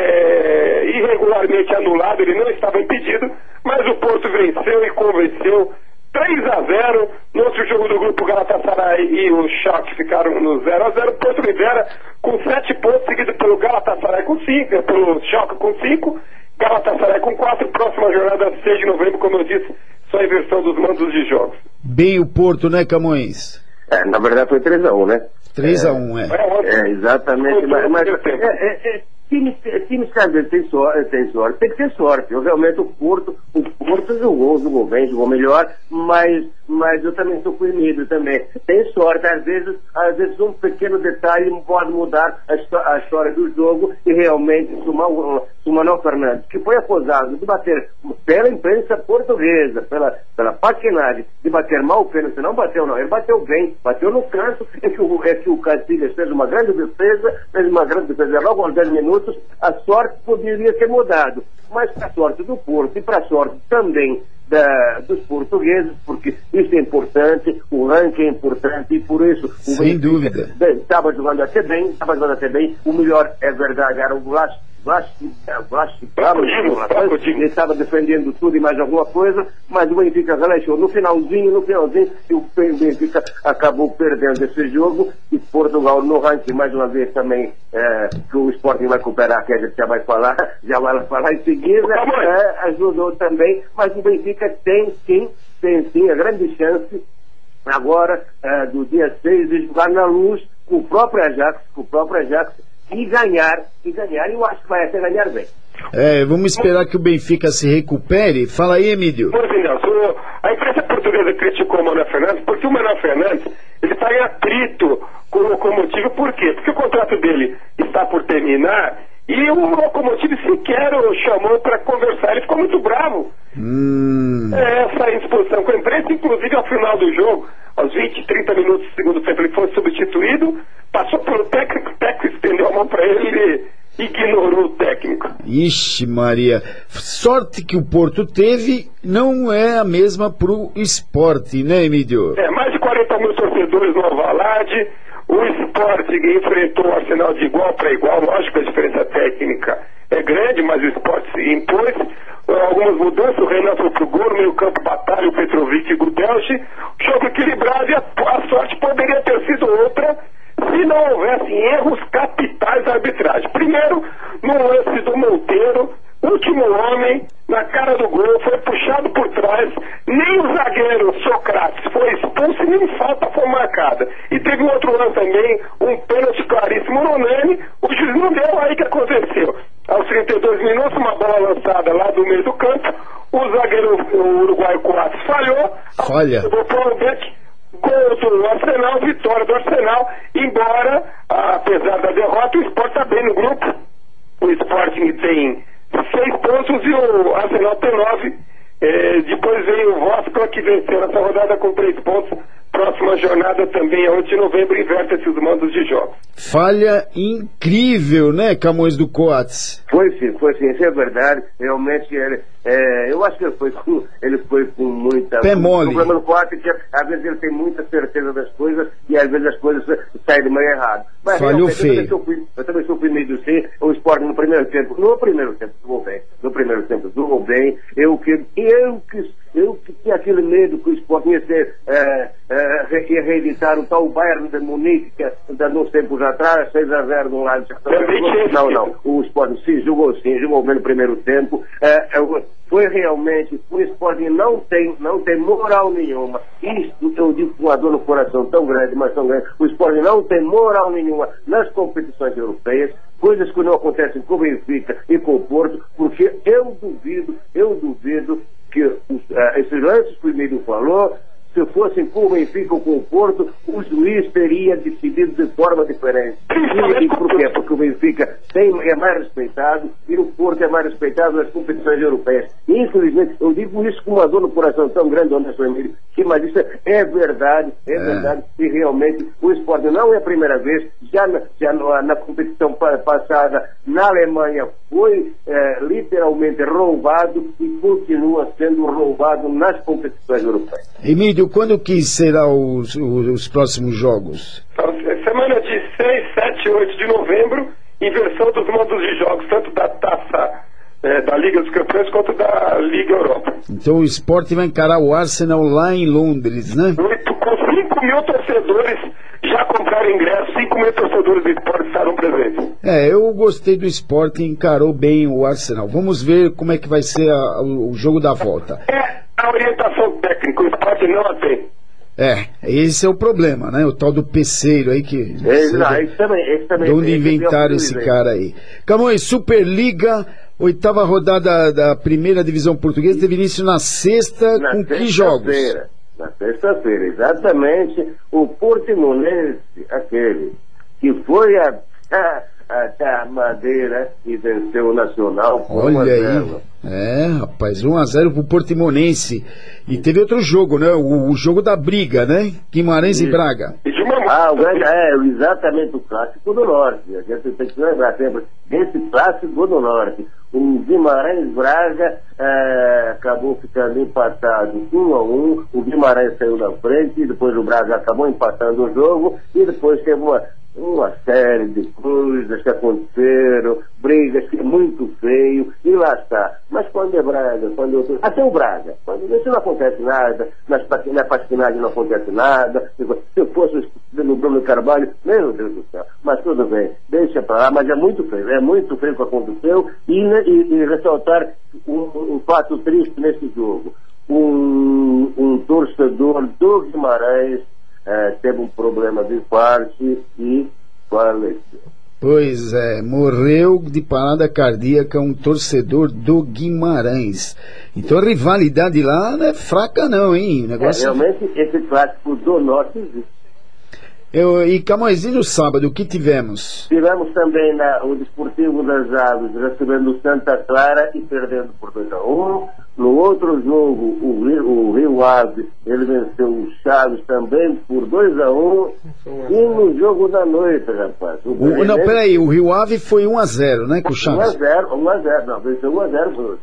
irregularmente anulado, ele não estava impedido, mas o Porto venceu e convenceu 3-0. No outro jogo do grupo, Galatasaray e o Schalke ficaram no 0-0. O Porto lidera com 7 pontos, seguido pelo Galatasaray com 5, pelo Schalke com 5, Galatasaray com 4, próxima jornada 6 de novembro, como eu disse, só a inversão dos mandos de jogos. Bem o Porto, né, Camões? Na verdade foi 3-1, né? 3-1, exatamente, mas times que às vezes tem sorte, tem que ter sorte. Realmente o Porto jogou bem, jogou melhor, mas eu também estou com medo também. Tem sorte, às vezes um pequeno detalhe pode mudar a história do jogo e realmente o Manuel Fernandes, que foi acusado de bater pela imprensa portuguesa, pela paquinagem, de bater mal o pênalti, não bateu não, ele bateu bem, bateu no canto, que o Cacilhas fez uma grande defesa, logo aos 10 minutos, a sorte poderia ter mudado, mas para a sorte do Porto e para a sorte também dos portugueses, porque isso é importante, o ranking é importante e por isso sem dúvida estava jogando até bem, o melhor é verdade, era o ele estava defendendo tudo e mais alguma coisa, mas o Benfica relaxou no finalzinho e o Benfica acabou perdendo esse jogo e Portugal no ranking mais uma vez também, que o Sporting vai recuperar, que a gente já vai falar em seguida, ajudou também, mas o Benfica tem sim a grande chance agora do dia 6 de jogar na Luz com o próprio Ajax e ganhar, eu acho que vai até ganhar bem. Vamos esperar que o Benfica se recupere. Fala aí, Emílio. Pois é, Nelson, a imprensa portuguesa criticou o Manuel Fernandes porque o Manuel Fernandes ele está em atrito com o Lokomotiv. Por quê? Porque o contrato dele está por terminar e o Lokomotiv sequer o chamou para conversar. Ele ficou muito bravo. Essa indisposição com a imprensa, inclusive ao final do jogo, aos 20, 30 minutos do segundo tempo, ele foi substituído, passou pelo técnico, o técnico estendeu a mão para ele e ignorou o técnico. Ixi, Maria. Sorte que o Porto teve não é a mesma pro Sport, né, Emílio? Mais de 40 mil torcedores no Alvalade. O Sport enfrentou o Arsenal de igual para igual. Lógico que a diferença técnica é grande, mas o Sport se impôs. Algumas mudanças, o Renan foi pro gol, no meio campo Batalha, o Petrovic e o Gudelchi. Jogo equilibrado e a sorte poderia ter sido outra se não houvessem erros capitais da arbitragem. Primeiro, no lance do Monteiro, último homem, na cara do gol, foi puxado por trás, nem o zagueiro Sócrates foi expulso e nem falta foi marcada. E teve um outro lance também, um pênalti claríssimo no Nani, o juiz não deu, aí que aconteceu. Aos 32 minutos, uma bola lançada lá do meio do campo, o zagueiro uruguaio Coates falhou, gol do Arsenal, vitória do Arsenal, embora, apesar da derrota, o Sport está bem no grupo. O Sporting tem 6 pontos e o Arsenal tem 9. Depois vem o Voskla, que venceu essa rodada com 3 pontos. Próxima jornada também é 8 de novembro, inverte-se os mandos de jogos. Falha incrível, né, Camões do Coates? Foi sim, isso é verdade. Realmente, eu acho que ele foi com muita... Pé mole. O problema do Coates é que às vezes ele tem muita certeza das coisas e às vezes as coisas saem de manhã errada. Mas falhou feio. Eu também sou meio do C, o Sport no primeiro tempo jogou bem. Eu que tinha aquele medo que o Sport ia ser... ia reeditar o tal Bayern de Munique, que há uns tempos atrás, 6-0 de um lado. Não. O Sporting jogou bem no primeiro tempo. Foi realmente, o Sporting não tem moral nenhuma. Isto eu digo com uma dor no coração tão grande, mas tão grande. O Sporting não tem moral nenhuma nas competições europeias, coisas que não acontecem com o Benfica e com o Porto, porque eu duvido que esses lances que o Emílio falou, se fossem com o Benfica ou com o Porto, o juiz teria decidido de forma diferente. E por quê? Porque o Benfica é mais respeitado e o Porto é mais respeitado nas competições europeias. E, infelizmente, eu digo isso com uma dor no coração tão grande, Anderson Emílio, mas isso é verdade, e realmente o Sport não é a primeira vez, já na competição passada, na Alemanha, foi literalmente roubado e continua sendo roubado nas competições europeias. Emílio, quando que será os próximos jogos? Semana de 6, 7 e 8 de novembro, inversão dos mandos de jogos, tanto da taça da Liga dos Campeões quanto da Liga Europa. Então o Sport vai encarar o Arsenal lá em Londres, né? Com 5 mil torcedores já compraram ingressos, 5 mil torcedores do Sport estarão presentes. Eu gostei do Sport, encarou bem o Arsenal. Vamos ver como é que vai ser o jogo da volta. A orientação técnica, o Sport não a tem. Esse é o problema, né? O tal do peceiro aí que... Esse também. De onde inventaram esse cara aí? Camões, Superliga, 8ª rodada da primeira divisão portuguesa, teve início na sexta, com que jogos? Na sexta-feira, exatamente. O Portimonense, aquele que foi até a Madeira e venceu o Nacional por 1-0. Olha aí, rapaz, 1-0 pro Portimonense. E teve outro jogo, né? O jogo da briga, né? Guimarães e Braga. Exatamente, o Clássico do Norte. A gente tem que lembrar sempre desse Clássico do Norte. O Guimarães Braga acabou ficando empatado 1-1. O Guimarães saiu na frente, e depois o Braga acabou empatando o jogo, e depois teve uma série de coisas que aconteceram, brigas que é muito feio, e lá está. Mas quando é Braga, até o Braga, quando isso não acontece nada, na pasquinagem não acontece nada, se fosse no Bruno Carvalho, meu Deus do céu, mas tudo bem, deixa pra lá, mas é muito feio o que aconteceu, e ressaltar um fato triste nesse jogo. Um torcedor do Guimarães teve um problema de infarto e faleceu. Pois é, morreu de parada cardíaca um torcedor do Guimarães. Então a rivalidade lá não é fraca não, hein? Realmente esse Clássico do Norte existe. E Camões, e no sábado, o que tivemos? Tivemos também o Desportivo das Aves recebendo o Santa Clara e perdendo por 2-1. No outro jogo, o Rio Ave, ele venceu o Chaves também por 2-1. E no jogo da noite, rapaz. Peraí, o Rio Ave foi 1-0, né, com o Chaves? 1-0, não, venceu 1-0.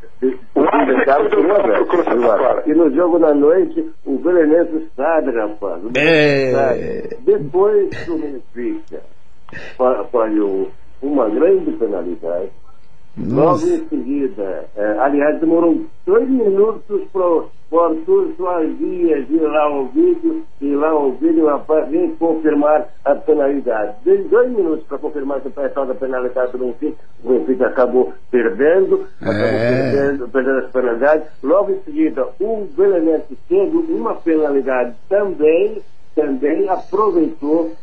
E no jogo da noite, o Belenenses Stade, rapaz. Depois do Benfica falhou uma grande penalidade Logo em seguida, aliás, demorou 2 minutos para o Arthur Soares Dias ir lá ao vídeo, e o rapaz vem confirmar a penalidade. Deu 2 minutos para confirmar a tal da penalidade do Benfica. O Benfica acabou perdendo as penalidades. Logo em seguida, o Belenenses teve uma penalidade também aproveitou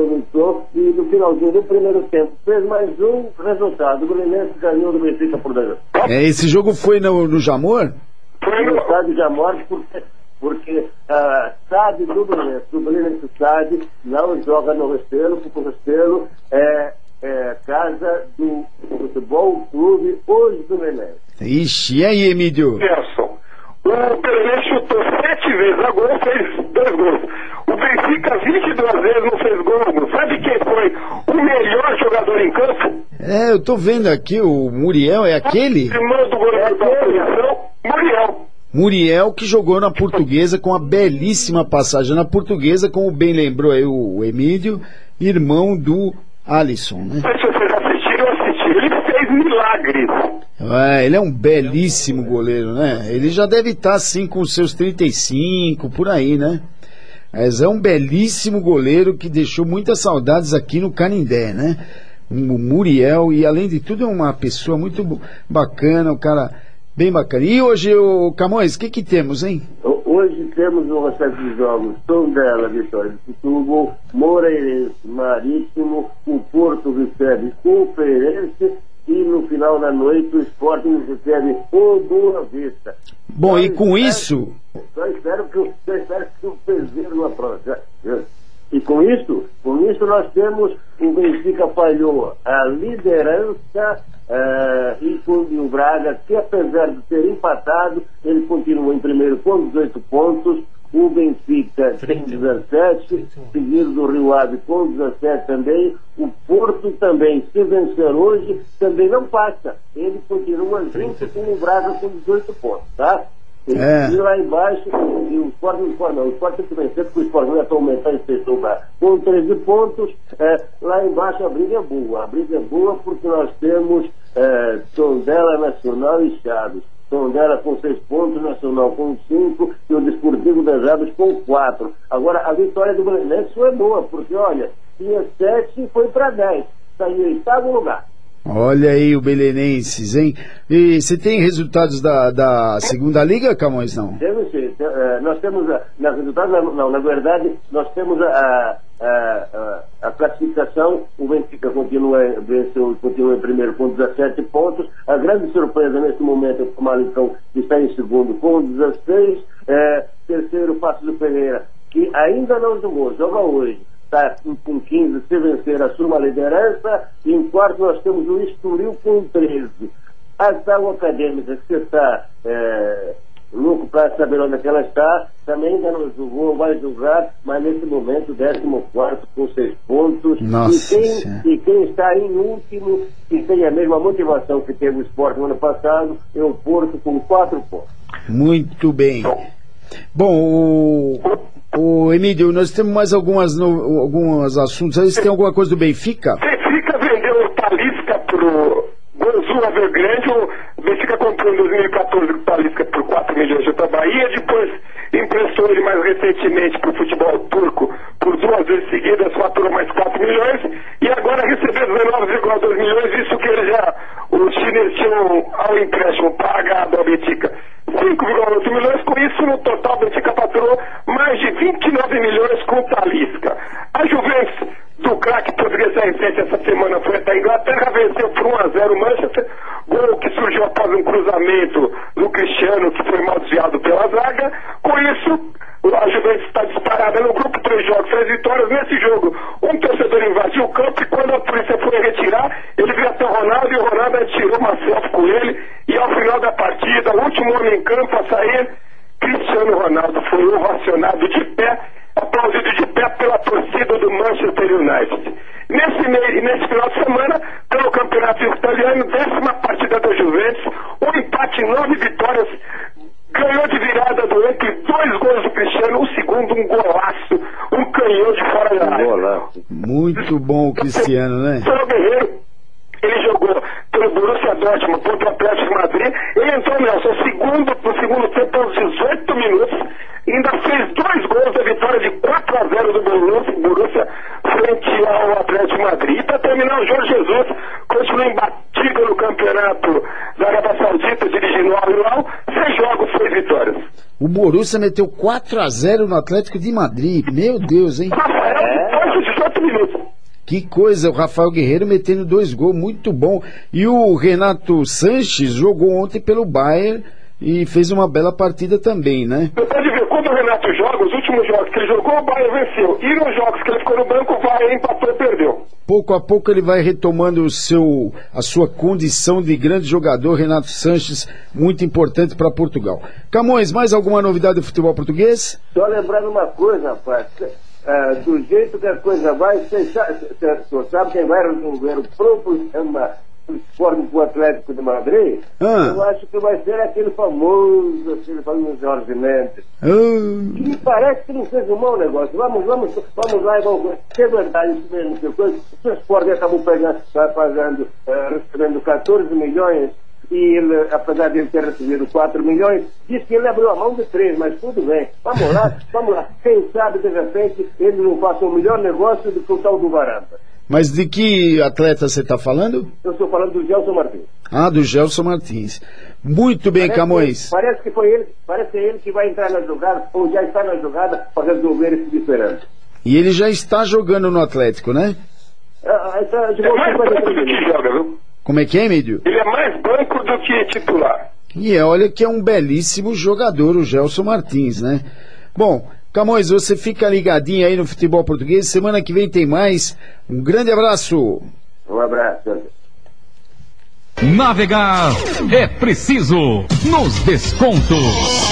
e no finalzinho do primeiro tempo fez mais um resultado. O Belenenses ganhou do Benfica por 2. Esse jogo foi no Jamor? Foi no estádio Jamor, porque SAD do Belenenses SAD não joga no Restelo, porque o Restelo é casa do Futebol Clube Hoje do Belenenses. Ixi, e aí, Emílio? Nelson, o Belenenses chutou 7 vezes a gol, fez 2 gols. O Benfica 22 vezes não fez gol. Sabe quem foi o melhor jogador em campo? Eu tô vendo aqui, o Muriel, é aquele? Irmão do goleiro da posição, Muriel. Muriel, que jogou na Portuguesa com uma belíssima passagem na Portuguesa, como bem lembrou aí o Emílio, irmão do Alisson, né? Mas se vocês assistiram, eu assisti. Ele fez milagres. Ele é um belíssimo goleiro, né? Ele já deve estar assim com os seus 35, por aí, né? Mas é um belíssimo goleiro que deixou muitas saudades aqui no Canindé, né? O Muriel, e além de tudo é uma pessoa muito bacana, um cara bem bacana. E hoje, Camões, o que temos, hein? Hoje temos uma série de jogos: Tondela, Vitória de Setúbal, Moreirense, Marítimo, o Porto recebe o Feirense e no final da noite o Sporting recebe o Boa Vista. Bom, e com isso... Só espero que o Peseiro não aprove. E com isso nós temos o Benfica falhou a liderança e o Braga, que apesar de ter empatado, ele continua em primeiro com 18 pontos. O Benfica tem 17, seguido do Rio Ave com 17 também. O Porto também, se vencer hoje, também não passa. Ele continua junto com o Braga com 18 pontos, tá? E lá embaixo, e o Sport tem que vencer, porque o Sport não é para aumentar em sexto lugar. Com 13 pontos, lá embaixo a briga é boa. A briga é boa porque nós temos Tondela, Nacional e Chaves. Tondela com 6 pontos, Nacional com 5 e o Desportivo das Aves com 4. Agora, a vitória do Belenenses foi boa, porque, olha, tinha 7 e foi para 10. Está em 8º lugar. Olha aí o Belenenses, hein? E você tem resultados da segunda liga, Camões, não? Temos sim. Nós temos, na verdade, nós temos a classificação. O Benfica continua em primeiro com 17 pontos. A grande surpresa neste momento é o Malicão, que está em segundo com 16. Terceiro, Paços do Ferreira, que ainda não jogou, joga hoje. Está com 15, se vencer, assume a liderança. E em quarto nós temos o Estoril com 13. A Água Acadêmica, que está louco para saber onde é que ela está, também ainda não jogou, vai jogar, mas nesse momento 14º com 6 pontos. Nossa. E quem está em último, e tem a mesma motivação que teve o Sport no ano passado, é o Porto com 4 pontos. Muito bem. Bom, o Emílio, nós temos mais alguns assuntos. Você tem alguma coisa do Benfica? Benfica vendeu o Talisca pro Gonzalo Evergrande. O Benfica comprou em 2014 o Talisca por 4 milhões de Bahia. Depois emprestou ele mais recentemente para o futebol turco por 2 vezes seguidas, faturou mais 4 milhões. E agora recebeu 19,2 milhões. Isso que os chineses tinham ao empréstimo pagado ao Benfica 5,8 milhões. Com isso, no total, o Benfica faturou mais de 29 milhões com o Talisca. A Juventus do craque português R7 essa semana foi até a Inglaterra, venceu por 1-0 o Manchester, gol que surgiu após um cruzamento do Cristiano, que foi mal desviado pela zaga. Com isso, a Juventus está disparada no grupo, 3 jogos, 3 vitórias. Nesse jogo, um torcedor invadiu o campo e quando a polícia foi retirar, ele viu até o Ronaldo e o Ronaldo tirou uma selfie com ele. E ao final da partida, o último homem em campo a sair, Cristiano Ronaldo foi ovacionado de pé, aplaudido de pé pela torcida do Manchester United. Nesse final de semana, pelo Campeonato Italiano, 10ª partida da Juventus, um empate, 9 vitórias, ganhou de virada do entre 2 gols do Cristiano, o segundo um golaço, um canhão de fora da área. Muito bom o Cristiano, né? O Guerreiro, ele jogou pelo Borussia Dortmund contra o Atlético de Madrid. Ele entrou, Nelson, no segundo tempo, aos 18 minutos, e ainda fez 2 gols da vitória de 4-0 do Borussia frente ao Atlético de Madrid. E para terminar, o Jorge Jesus continua imbatível no campeonato da Arábia Saudita, dirigindo o Al Hilal, 6 jogos, 6 vitórias. O Borussia meteu 4-0 no Atlético de Madrid. Meu Deus, hein? Rafael, depois de 18 minutos. Que coisa, o Rafael Guerreiro metendo 2 gols, muito bom. E o Renato Sanches jogou ontem pelo Bayern e fez uma bela partida também, né? Você pode ver, quando o Renato joga, os últimos jogos que ele jogou, o Bayern venceu. E nos jogos que ele ficou no banco, o Bayern empatou e perdeu. Pouco a pouco ele vai retomando a sua condição de grande jogador, Renato Sanches, muito importante para Portugal. Camões, mais alguma novidade do futebol português? Só lembrando uma coisa, rapaz, do jeito que a coisa vai, você sabe quem vai resolver o problema do esporte com o Atlético de Madrid? Eu acho que vai ser aquele famoso Jorge Mendes. Que me parece que não fez um mau negócio. Vamos lá e vamos ver. Se é verdade isso mesmo, que coisa, o esporte acabou recebendo 14 milhões. E ele, apesar de ele ter recebido 4 milhões, disse que ele abriu a mão de 3, mas tudo bem. Vamos lá. Quem sabe, de repente, ele não faça o melhor negócio do que o tal do Varanda. Mas de que atleta você está falando? Eu estou falando do Gelson Martins. Ah, do Gelson Martins. Muito bem, Camões. Parece que foi ele, parece ele que vai entrar na jogada, ou já está na jogada, para resolver esse diferente. E ele já está jogando no Atlético, né? É mais banco do que joga, viu? Como é que é, Emílio? Ele é mais banco do que titular. E olha que é um belíssimo jogador, o Gelson Martins, né? Bom, Camões, você fica ligadinho aí no futebol português. Semana que vem tem mais. Um grande abraço. Um abraço. Navegar é preciso nos descontos.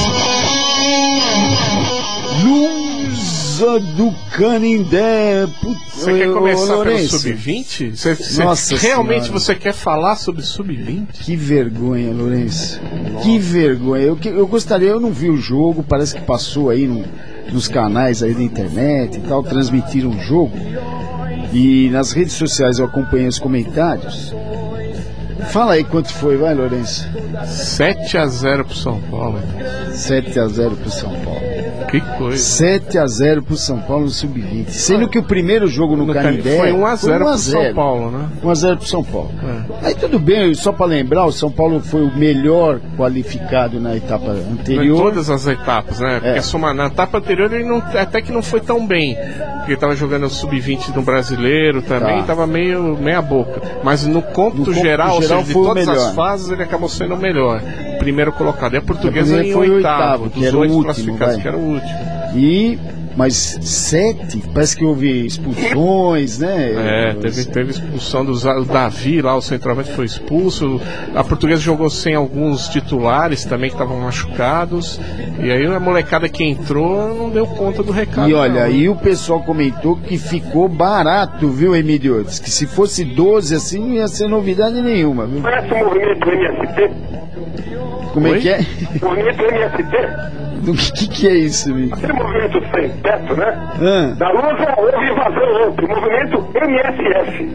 Lusa do Canindé. Você quer começar pelo Sub-20? Nossa realmente senhora. Você quer falar sobre Sub-20? Que vergonha, Lourenço. Que vergonha. Eu gostaria, eu não vi o jogo, parece que passou aí nos canais aí da internet e tal, transmitiram o jogo. E nas redes sociais eu acompanhei os comentários. Fala aí quanto foi, vai, Lourenço? 7-0 pro São Paulo. 7-0 pro São Paulo. Que coisa. 7-0 pro São Paulo no Sub-20. Sendo que o primeiro jogo no Canindé foi 1-0 pro São Paulo, né? 1-0 pro São Paulo. Aí tudo bem, só para lembrar, o São Paulo foi o melhor qualificado na etapa anterior. Em todas as etapas, né? Porque na etapa anterior ele até que não foi tão bem. Porque ele tava jogando o Sub-20 no Brasileiro também, tava meia boca. Mas no cômputo geral, ou seja, de todas as fases, ele acabou sendo o melhor. Primeiro colocado. E a Portuguesa em oitavo, dos 8 classificados, que era o último. Mas 7, parece que houve expulsões, né? Teve expulsão do Davi lá, o centroavante foi expulso. A Portuguesa jogou sem alguns titulares também que estavam machucados. E aí a molecada que entrou não deu conta do recado. E olha, aí o pessoal comentou que ficou barato, viu, Emílio? Diz que se fosse 12 assim não ia ser novidade nenhuma, viu? Parece o movimento do MST. Como é que é? O movimento do MST. O que é isso, amigo? Aquele movimento sem teto, né? Da Lusa houve invasão ontem. O movimento MSF.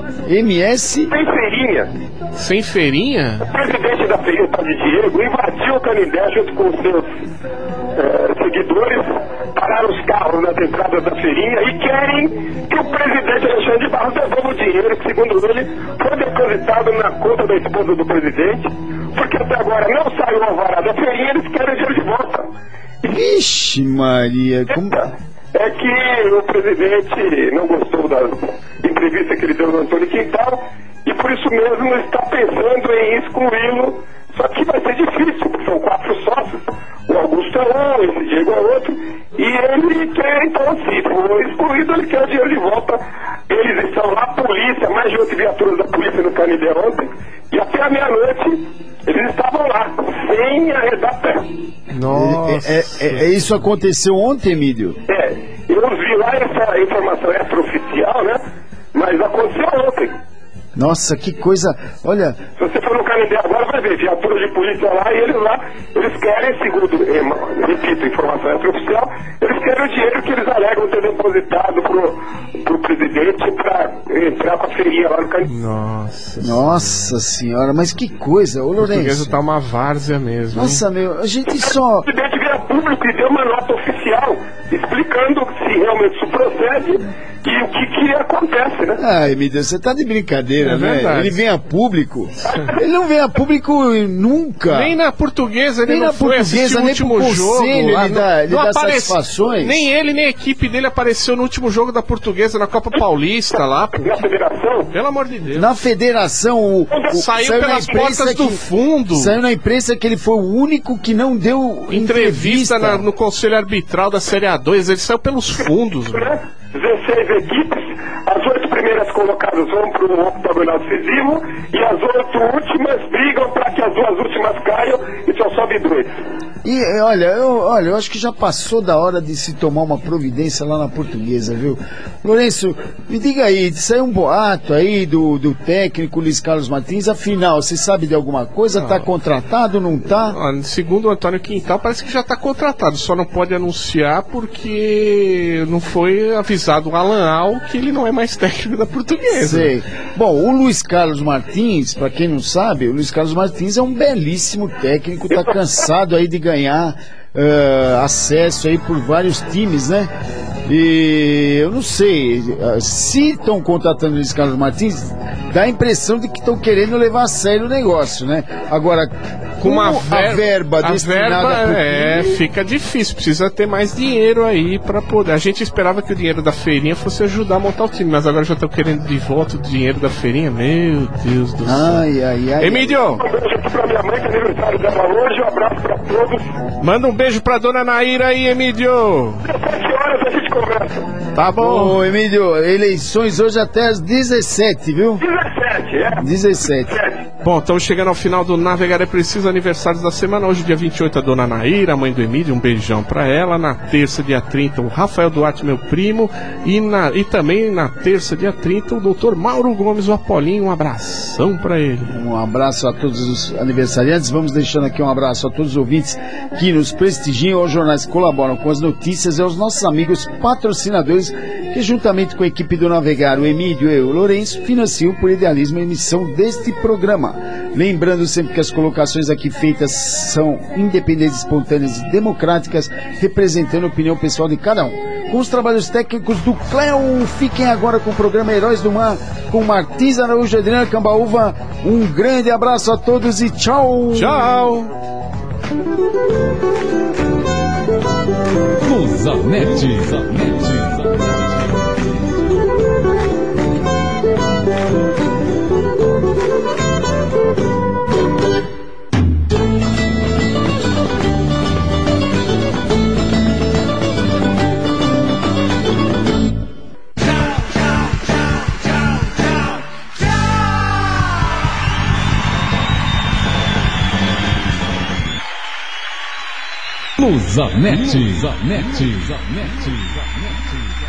MS? Sem feirinha. Sem feirinha? O presidente da feirinha, o Padre Diego, invadiu o Canindé junto com os seus seguidores, pararam os carros nas entradas da feirinha e querem que o presidente Alexandre de Barros devolva o dinheiro que, segundo ele, foi depositado na conta da esposa do presidente, porque até agora não saiu o alvará da feirinha, eles querem o dinheiro de volta. Vixe Maria, como... É que o presidente não gostou da entrevista que ele deu no Antônio Quintal e por isso mesmo está pensando em excluí-lo, só que vai ser difícil, porque são 4 sócios, o Augusto é um, esse Diego é outro, e ele quer, então, se for excluído, ele quer o dinheiro de volta. Eles estão lá, a polícia, mais de 8 viaturas da polícia no Canindé ontem, e até a meia-noite eles estavam lá, sem arredar pé. Nossa. Isso aconteceu ontem, Emílio? Eu vi lá essa informação extraoficial, né? Mas aconteceu ontem. Nossa, que coisa. Olha. Se você for no Canindé agora, vai ver viatura de polícia lá, e eles querem, segundo, repito, informação extraoficial, eles querem o dinheiro que eles alegam ter depositado pro presidente pra entrar com a feirinha lá no Canindé. Nossa senhora, mas que coisa, ô Lourenço. O português tá uma várzea mesmo. Nossa, meu, a gente só... O presidente veio a público e deu uma nota oficial explicando se realmente isso procede e o que acontece, né? Ai, meu Deus, você tá de brincadeira, né? Verdade. Ele vem a público. Ele não vem a público nunca. Nem na Portuguesa ele nem não na foi assistir o último jogo. Ele dá satisfações. Nem ele, nem a equipe dele apareceu no último jogo da Portuguesa, na Copa Paulista lá. Na federação? Pelo amor de Deus. Na federação, saiu pelas portas do fundo. Saiu na imprensa que ele foi o único que não deu entrevista no Conselho Arbitral da Série A2. Ele saiu pelos fundos. 16 equipes, as 8 primeiras colocadas vão para o octogonal decisivo e as 8 últimas brigam para que as 2 últimas caiam e só sobe 2. E olha, eu acho que já passou da hora de se tomar uma providência lá na Portuguesa, viu? Lourenço, me diga aí, saiu um boato aí do técnico Luiz Carlos Martins, afinal, você sabe de alguma coisa? Tá contratado, não tá? Segundo o Antônio Quintal, parece que já tá contratado, só não pode anunciar porque não foi avisado o Alan Al que ele não é mais técnico da Portuguesa. Sei. Bom, o Luiz Carlos Martins, pra quem não sabe, o Luiz Carlos Martins é um belíssimo técnico, tá cansado aí de ganhar acesso aí por vários times, né? E eu não sei, se estão contratando o Luiz Carlos Martins, dá a impressão de que estão querendo levar a sério o negócio, né? Agora, com a verba destinada fica difícil, precisa ter mais dinheiro aí pra poder. A gente esperava que o dinheiro da feirinha fosse ajudar a montar o time, mas agora já estão querendo de volta o dinheiro da feirinha. Meu Deus do céu. Ai. Emílio! Um beijo aqui pra minha mãe, que é aniversário dela hoje, um abraço pra todos. Manda um beijo pra dona Naíra aí, Emílio! 17 horas a gente conversa. Tá bom. Ô, Emílio, eleições hoje até às 17, viu? 17. Bom, estamos chegando ao final do Navegar é Preciso, aniversários da semana. Hoje, dia 28, a dona Naíra, a mãe do Emílio, um beijão pra ela. Na terça, dia 30, o Rafael Duarte, meu primo. E também na terça, dia 30, o doutor Mauro Gomes, o Apolinho. Um abração pra ele. Um abraço a todos os aniversariantes. Vamos deixando aqui um abraço a todos os ouvintes que nos prestigiam, aos jornais que colaboram com as notícias e aos nossos amigos patrocinadores que, juntamente com a equipe do Navegar, o Emílio e o Lourenço, financiam por idealismo a emissão deste programa. Lembrando sempre que as colocações aqui feitas são independentes, espontâneas e democráticas, representando a opinião pessoal de cada um. Com os trabalhos técnicos do Cleo, fiquem agora com o programa Heróis do Mar, com Martins Araújo e Adriana Cambaúva. Um grande abraço a todos e tchau! Tchau! Luzanete. Luzanete.